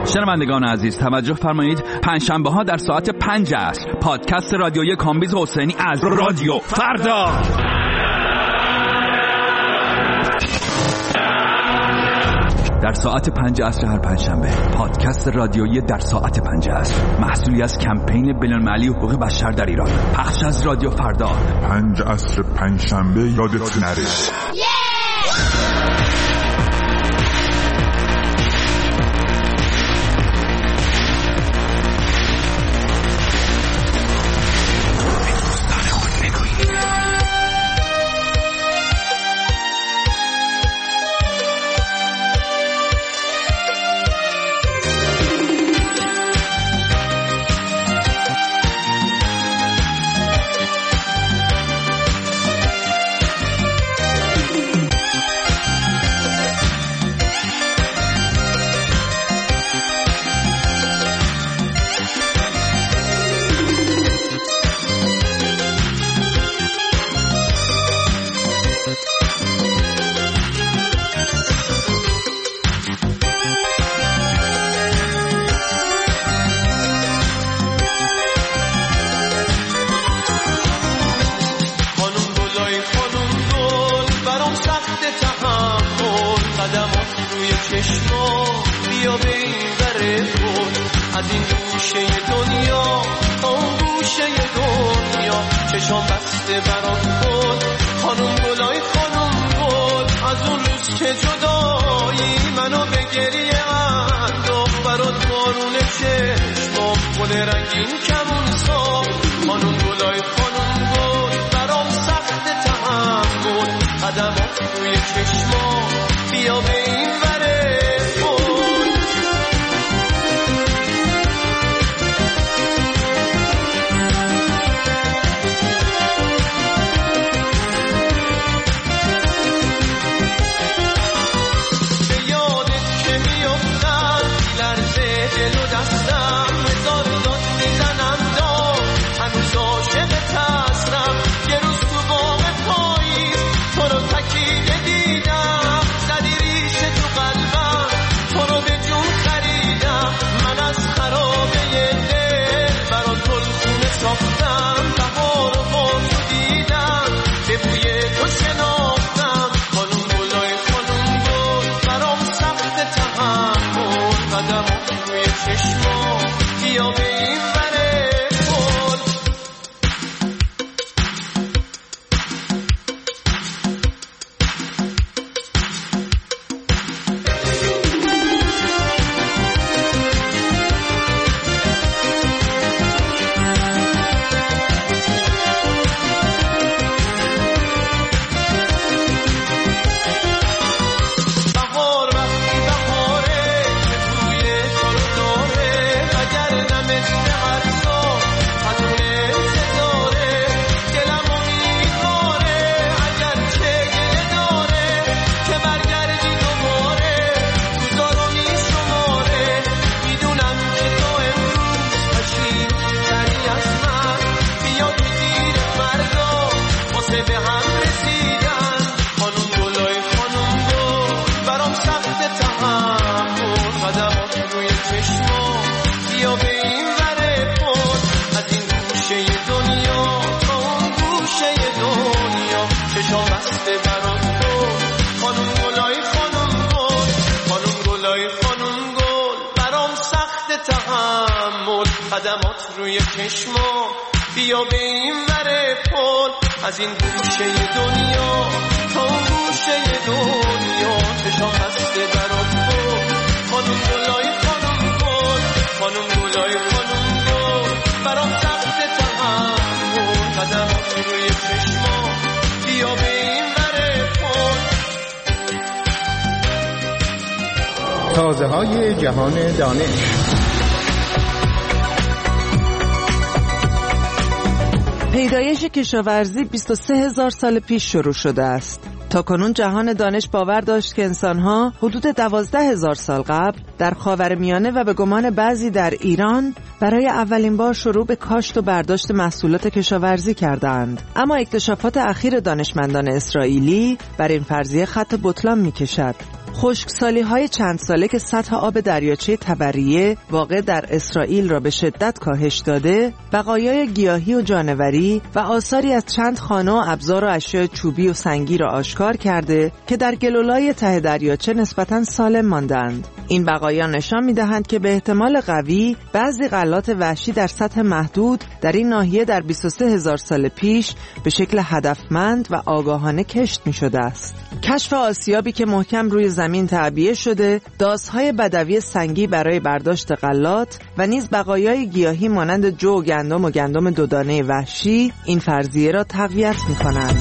شنوندگان عزیز توجه فرمایید، پنجشنبه ها در ساعت 5 عصر پادکست رادیویی کامبیز حسینی از رادیو فردا. در ساعت 5 عصر هر پنجشنبه پادکست رادیویی در ساعت 5 عصر، محصولی از کمپین بین‌المللی حقوق بشر در ایران، پخش از رادیو فردا. 5 عصر پنجشنبه یادت نره. قدمات روی چشما بیا به این ور پل، از این گوشه دنیا تا اون گوشه دنیا چشام بسته برات بود. خانم گلای خانم گل، خانم گلای خانم گل، برام سخت تحمل. قدمات روی چشما بیا به این ور پل. تازه های جهان دانش. پیدایش کشاورزی 23,000 سال پیش شروع شده است. تاکنون جهان دانش باور داشت که انسان‌ها حدود 12,000 سال قبل در خاورمیانه و به گمان بعضی در ایران برای اولین بار شروع به کاشت و برداشت محصولات کشاورزی کردند. اما اکتشافات اخیر دانشمندان اسرائیلی بر این فرضیه خط بطلان می‌کشد. خشکسالی‌های چند ساله که سطح آب دریاچه تبریه واقع در اسرائیل را به شدت کاهش داده، بقایای گیاهی و جانوری و آثاری از چند خانه و ابزار و اشیاء چوبی و سنگی را آشکار کرده که در گلولای ته دریاچه نسبتاً سالم ماندند. این بقایا نشان می‌دهند که به احتمال قوی بعضی غلات وحشی در سطح محدود در این ناحیه در 23000 سال پیش به شکل هدفمند و آگاهانه کشت می‌شده است. کشف آسیابی که محکم روی زمین تعبیه شده، داس‌های بدوی سنگی برای برداشت غلات و نیز بقایای گیاهی مانند جو و گندم دودانه وحشی این فرضیه را تقویت می‌کنند.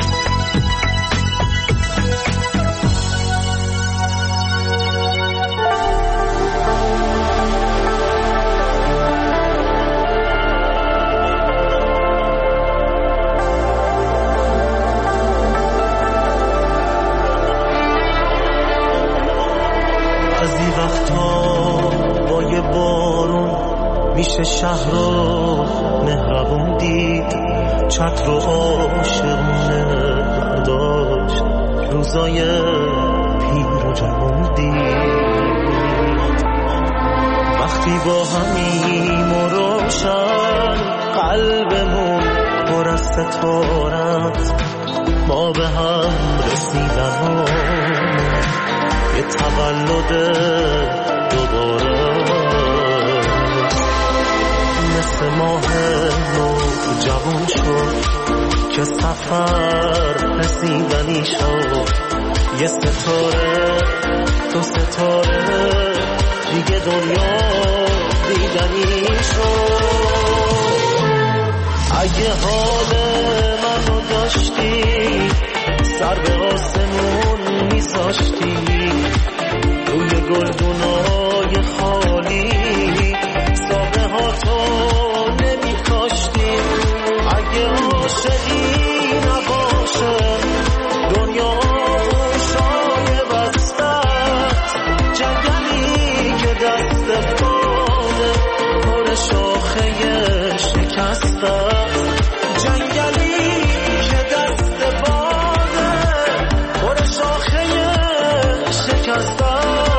میشه شهر رو مهربون دید، چتر و عاشقونه برداشت، روزای پیر و جوون دید. وقتی با همیم و روشن قلبمون پر از ستارت، ما به هم رسیدن یه تولد دوباره مثل ماه نو جوان شد که سفر رسیدنی شد. یه ستاره تو ستاره دیگه دنیا دیدنی شد. اگه حال منو داشتی سر به آسمون میذاشتی، روی گلدونای خالی سابه ها تو نمی کاشتی. اگه عاشقی نباشه دنیا گوشای بستت، جنگلی که دست باده پر شاخه شکسته، جنگلی که دست باده پر شاخه شکسته.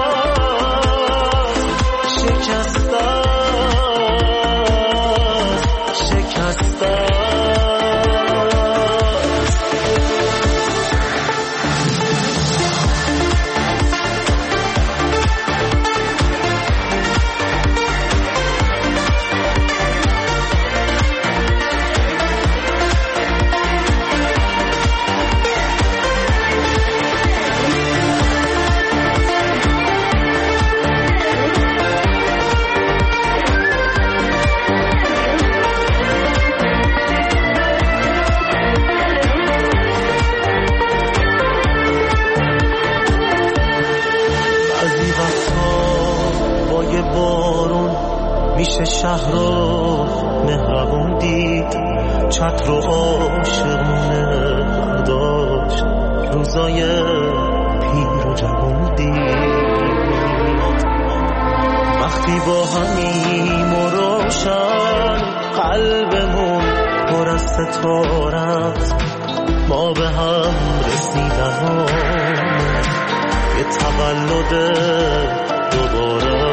میشه شهر رو مهربون دید، چتر و عاشقونه برداشت، روزای پیر و جوون دید. وقتی با همیم و روشن قلبمون پر از ستارت، ما به هم رسیدن یه تولد دوباره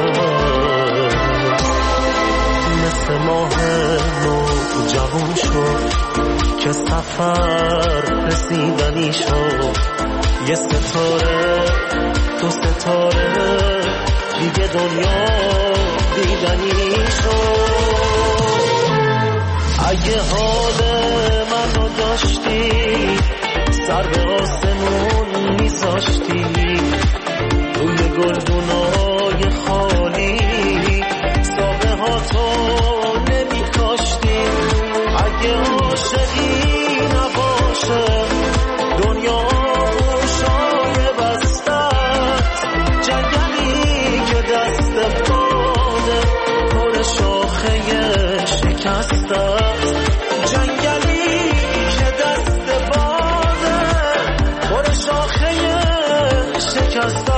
مثل ماه نو جوان شد که سفر رسیدنی شد. یه ستاره تو ستاره دیگه دنیا دیدنی شد. اگه حال منو داشتی سر به آسمون میذاشتی، روی گلدونای خالی سابه ها تو نمی کاشتی. اگه عاشقی نباشه دنیا گوشای بستت، جنگلی که دست باده پر شاخه شکسته، جنگلی که دست باده پر شاخه شکسته.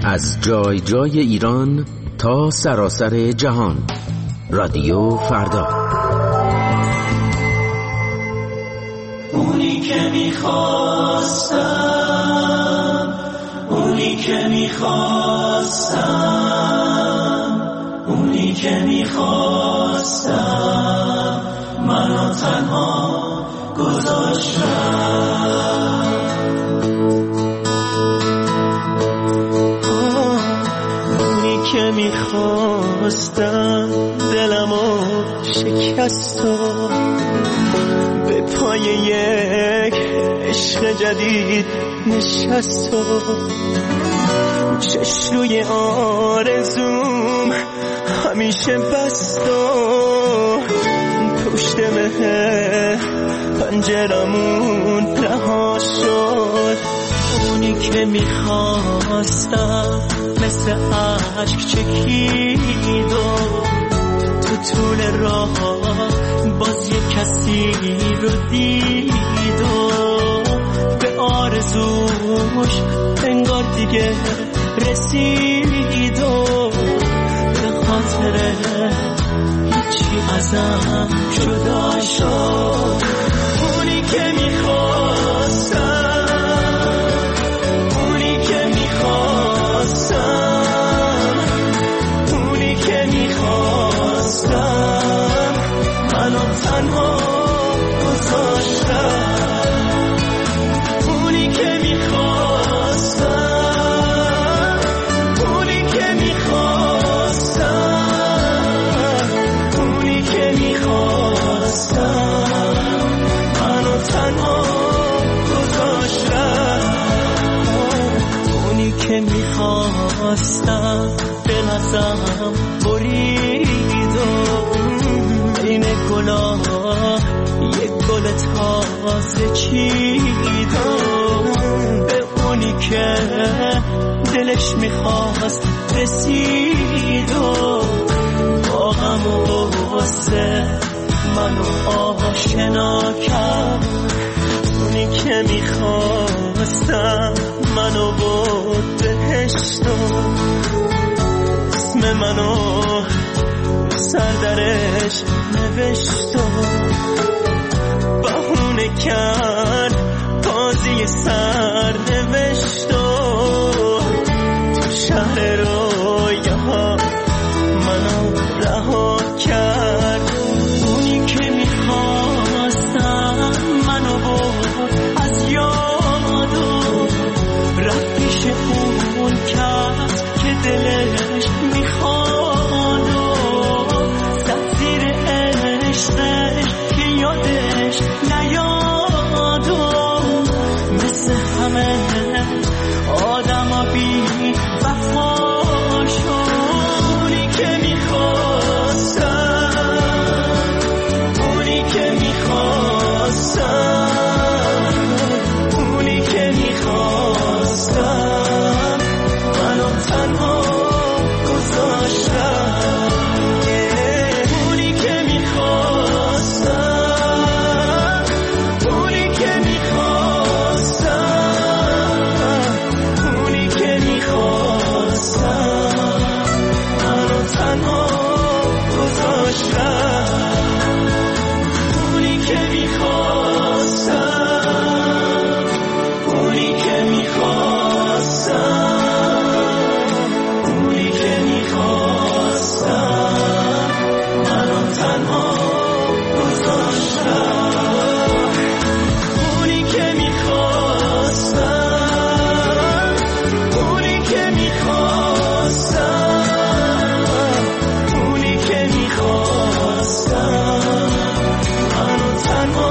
از جای جای ایران تا سراسر جهان. رادیو فردا. اونی که میخواستم، اونی که میخواستم، اونی که میخواستم منو تنها گذاشتم. اونی که میخواستم دلمو شکست و به پای یک عشق جدید نشست و چشلوی آرزوم همیشه بست و پشت مه پنجرمون رها شد. اونی که میخواستم مثل عشق چکید و تو طول راه باز یک کسی رو دید و به آرزوش انگار دیگه رسید و به خاطر هیچی ازم جدا شد. اونی که میخواستم، اونی که میخواستم، اونی که میخواستم منو تنها گذاشتم. اونی که میخواستم، اونی که میخواستم، اونی که میخواستم منو تنها گذاشتم. اونی که میخواستم دل ازم برید و این گلا یک گل تازه چید و به اونی که دلش میخواست رسید و با غم و غصه منو آشنا کرد. اونی که میخواستم منو برد بهشت و اسم منو سر درش نوشت و بهونه کرد بازی سر نوشت و تو شهر رویاها منو رها کرد. اونی که میخواستم منو برد از یاد و رفت پیش اون کس که دلش میخواد و زد زیر عشقش که یادش نیاد و مثل همه آدم ها بی وفا شد. اونی که میخواستم، اونی که میخواستم، اونی که میخواستم منو تنها گذاشتم. اونی که میخواستم، اونی که میخواستم، اونی که میخواستم منو تنها گذاشتم. اونی که میخواستم، اونی که میخواستم، اونی که میخواستم منو تنها گذاشتم. اونی که میخواستم، اونی که میخواستم، اونی که میخواستم منو تنها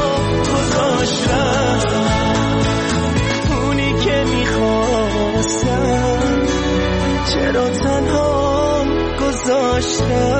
گذاشتم. اونی که میخواستم چرا تنها گذاشتم.